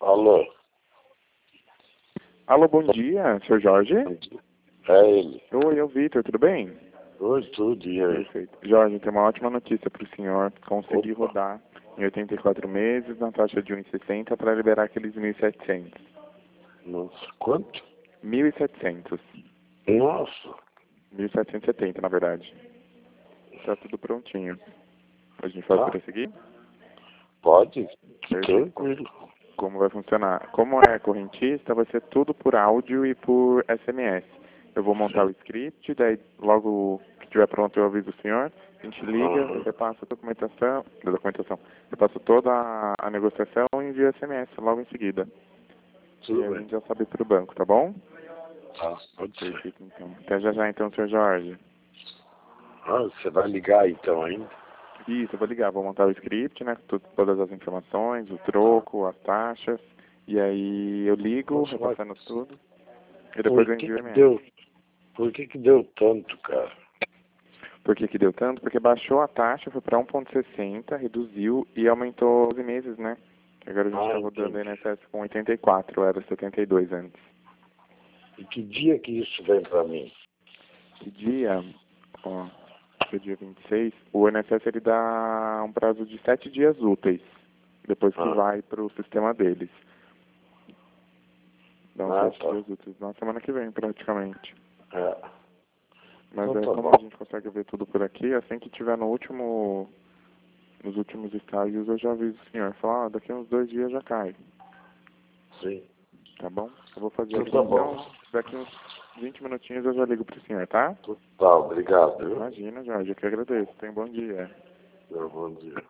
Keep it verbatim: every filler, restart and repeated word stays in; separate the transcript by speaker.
Speaker 1: Alô?
Speaker 2: Alô, bom dia, senhor Jorge?
Speaker 1: É ele.
Speaker 2: Oi, é o Vitor, tudo bem?
Speaker 1: Oi, tudo, e aí?
Speaker 2: Perfeito. Jorge, tem uma ótima notícia para o senhor. Consegui
Speaker 1: Opa.
Speaker 2: rodar em oitenta e quatro meses, na taxa de um vírgula sessenta, para liberar aqueles mil e setecentos.
Speaker 1: Nossa, quanto?
Speaker 2: mil e setecentos.
Speaker 1: Nossa.
Speaker 2: mil setecentos e setenta, na verdade. Tá tudo prontinho. A gente pode
Speaker 1: Tá.
Speaker 2: prosseguir?
Speaker 1: Pode?
Speaker 2: Perfeito.
Speaker 1: Tranquilo.
Speaker 2: Como vai funcionar? Como é correntista, vai ser tudo por áudio e por S M S. Eu vou montar o script, daí logo que estiver pronto eu aviso o senhor, a gente liga, eu
Speaker 1: Uhum.
Speaker 2: repasso a documentação, a documentação, eu passo toda a, a negociação e envio S M S logo em seguida. E
Speaker 1: Tudo
Speaker 2: aí a
Speaker 1: bem.
Speaker 2: gente já sabe pro banco, tá bom?
Speaker 1: Tá, pode ser.
Speaker 2: Perfeito, então. Até já já então, senhor Jorge.
Speaker 1: Ah, você vai ligar então ainda?
Speaker 2: Isso, eu vou ligar, vou montar o script, né, tu- todas as informações, o
Speaker 1: Tá.
Speaker 2: troco, as taxas, e aí eu ligo,
Speaker 1: Nossa, mas
Speaker 2: repassando tudo, e depois
Speaker 1: por
Speaker 2: eu
Speaker 1: que
Speaker 2: envio o
Speaker 1: que
Speaker 2: S M S.
Speaker 1: deu, por que que deu tanto, cara?
Speaker 2: Por que que deu tanto? Porque baixou a taxa, foi para um vírgula sessenta, reduziu e aumentou doze meses, né? Agora a gente está
Speaker 1: Ah,
Speaker 2: rodando
Speaker 1: entendi.
Speaker 2: I N S S com oitenta e quatro, era setenta e dois antes.
Speaker 1: E que dia que isso vem pra mim?
Speaker 2: Que dia, ó, que é dia vinte e seis, o I N S S ele dá um prazo de sete dias úteis, depois que
Speaker 1: Ah,
Speaker 2: vai para o sistema deles. Dá uns
Speaker 1: ah
Speaker 2: sete
Speaker 1: tá.
Speaker 2: dias úteis, na semana que vem praticamente.
Speaker 1: É.
Speaker 2: Mas
Speaker 1: Então
Speaker 2: é
Speaker 1: tá
Speaker 2: como
Speaker 1: bom.
Speaker 2: a gente consegue ver tudo por aqui, assim que tiver no último, nos últimos estágios eu já aviso o senhor, falar, ah, daqui a uns dois dias já cai.
Speaker 1: Sim.
Speaker 2: Tá bom? Eu vou fazer
Speaker 1: Então
Speaker 2: aqui
Speaker 1: tá
Speaker 2: então.
Speaker 1: bom.
Speaker 2: Daqui uns vinte minutinhos eu já ligo pro senhor, tá?
Speaker 1: Tá, obrigado, viu?
Speaker 2: Imagina, Jorge, eu que agradeço. Tenha um bom dia.
Speaker 1: Bom dia.